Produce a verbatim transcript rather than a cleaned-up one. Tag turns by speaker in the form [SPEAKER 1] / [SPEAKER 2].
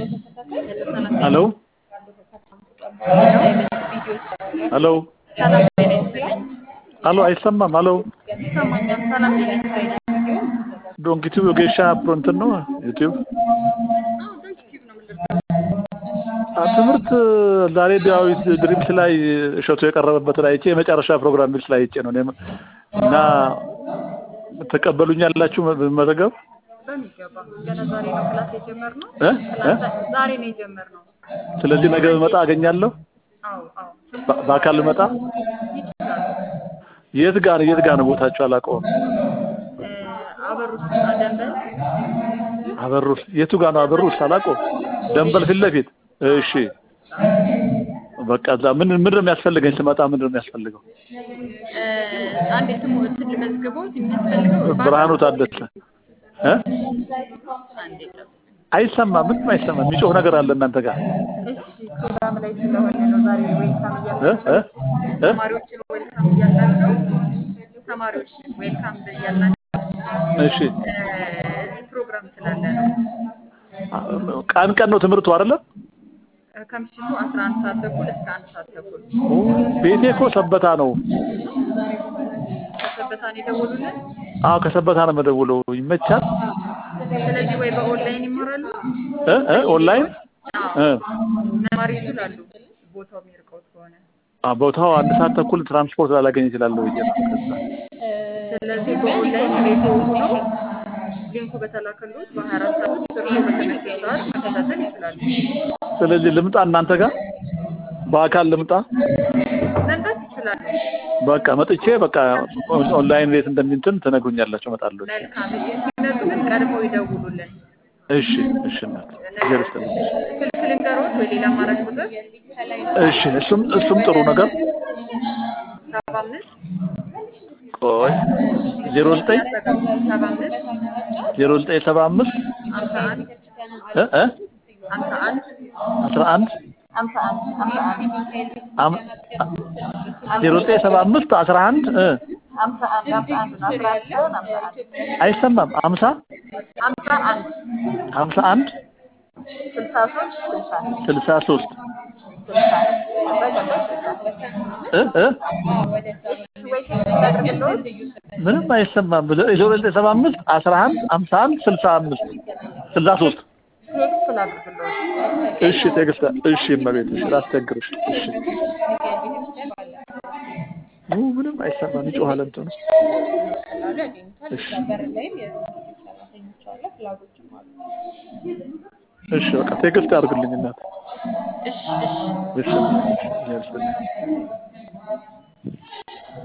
[SPEAKER 1] Hello? Hello?
[SPEAKER 2] ሰላም ጤና ይስጥልኝ።
[SPEAKER 1] Hello, አይሰማም? Hello?
[SPEAKER 2] ይሰማኛል። ሰላም ጤና ይስጥልኝ።
[SPEAKER 1] ዶንክ ዩቲዩብ ወጌሻ ፕሮንት ነው ዩቲዩብ
[SPEAKER 2] አዎ ዶንት ዩቲዩብ ነው የምንልከው።
[SPEAKER 1] ትምህርት ዛሬ ዳዊት ድሪምስ ላይ እሸቱ የቀረበበት ላይ እቺ የመጨረሻ ፕሮግራም ልጅ ላይ እቺ ነው እኔም እና ተቀበሉኛላችሁ መዘገብ
[SPEAKER 2] በሚገባ ገና ዛሬ ነው ክላስ የጀመርነው።
[SPEAKER 1] እ
[SPEAKER 2] ክላስ ዛሬ ነው የጀመርነው።
[SPEAKER 1] ስለዚህ ነገ መጣ አገኛለሁ።
[SPEAKER 2] አዎ አዎ
[SPEAKER 1] በአካል መጣ የት ጋር የት ጋር ነው ቦታችሁ አላውቀውም።
[SPEAKER 2] አበሩስ ደንበል
[SPEAKER 1] አበሩስ የቱ ጋር ነው አበሩስ አላውቀውም። ደንበል ፊት ለፊት እሺ በቃ እዛ ምን ምን ነው የሚያስፈልገኝ ስመጣ ምን ነው የሚያስፈልገው?
[SPEAKER 2] አንዴ ስሙ እንትን መዝግቦ የሚያስፈልገው
[SPEAKER 1] ብርሃኑ ታደሰ እ አይሰማም ምንም አይሰማም የሚጮህ ነገር አለ እናንተ ጋር
[SPEAKER 2] እሺ ፕሮግራም ላይ ስለሆነ ነው ዛሬ ዌልካም እያላችሁ
[SPEAKER 1] እ እ
[SPEAKER 2] ተማሪዎችን ዌልካም እያላችሁ ተማሪዎችን ዌልካም እያላችሁ
[SPEAKER 1] እሺ
[SPEAKER 2] እዚህ ፕሮግራም ስላለ ነው።
[SPEAKER 1] ቀን ቀን ነው ትምህርቱ አይደለም?
[SPEAKER 2] ከምሽቱ አስራ አንድ ሰዓት ተኩል እስከ አንድ ሰዓት ተኩል
[SPEAKER 1] ቤቴ እኮ ሰበታ ነው።
[SPEAKER 2] ከሰበታ ነው የደወሉልን?
[SPEAKER 1] አዎ ከሰበታ ነው የምደውለው። ይመቻል?
[SPEAKER 2] ስለዚህ ወይ በኦንላይን ይማራሉ
[SPEAKER 1] እ እ ኦንላይን እ
[SPEAKER 2] መማር ይችላሉ ቦታው የሚርቀው ከሆነ
[SPEAKER 1] አ ቦታው አንድ ሰዓት ተኩል ትራንስፖርት ላላገኝ እችላለሁ ወይ ነው።
[SPEAKER 2] ስለዚህ በኦንላይን ቤት ሆኖ ሊንኩ በተላከሉት በሀያ አራት ሰዓት ውስጥ እርስዎ በተመቸዎት ሰዓት መከታተል ይችላሉ።
[SPEAKER 1] ስለዚህ ልምጣ እናንተ ጋር በአካል ልምጣ
[SPEAKER 2] መምጣት ይችላሉ።
[SPEAKER 1] በቃ መጥቼ በቃ ኦንላይን ቤት እንደምንትን ተነግሩኛላችሁ እመጣለሁ።
[SPEAKER 2] መልካም ሲመጡ ግን ቀድመው ይደውሉልን።
[SPEAKER 1] እሺ እሺ እናት ይገርስተኝ
[SPEAKER 2] ስልክ ልንገሮት ወይ ሌላ አማራጭ ቁጥር?
[SPEAKER 1] እሺ እሱም እሱም ጥሩ ነገር
[SPEAKER 2] ሰባ አምስት
[SPEAKER 1] ቆይ ዜሮ ዘጠኝ
[SPEAKER 2] ሰባ አምስት
[SPEAKER 1] ዜሮ ዘጠኝ ሰባ አምስት
[SPEAKER 2] ሃምሳ አንድ
[SPEAKER 1] እ እ
[SPEAKER 2] ሃምሳ አንድ
[SPEAKER 1] አስራ አንድ
[SPEAKER 2] ሃምሳ አንድ ሃምሳ አንድ
[SPEAKER 1] ዜሮ ዘጠኝ ሰባ አምስት አስራ አንድ እ
[SPEAKER 2] ሃምሳ አንድ ሃምሳ አንድ አስራ አንድ ሃምሳ አንድ
[SPEAKER 1] አይሰማም ሃምሳ
[SPEAKER 2] ሃምሳ አንድ
[SPEAKER 1] ሃምሳ አንድ
[SPEAKER 2] ስልሳ ሶስት
[SPEAKER 1] ስልሳ ሶስት እ እ ምንም አይሰማም ዜሮ ዘጠኝ ሰባ አምስት አስራ አንድ ሃምሳ አንድ ስልሳ አምስት ስልሳ ሶስት
[SPEAKER 2] ቴክስት ላድርግልዎት።
[SPEAKER 1] እሺ ቴክስት እሺ እመቤት እሺ ላስቸግርሽ እሺ ኑ ምንም አይሰማም ይጮሃል እንትኑ እሺ እሺ በቃ ቴክስት አድርግልኝ እናት
[SPEAKER 2] እሺ እሺ
[SPEAKER 1] እሺ እሺ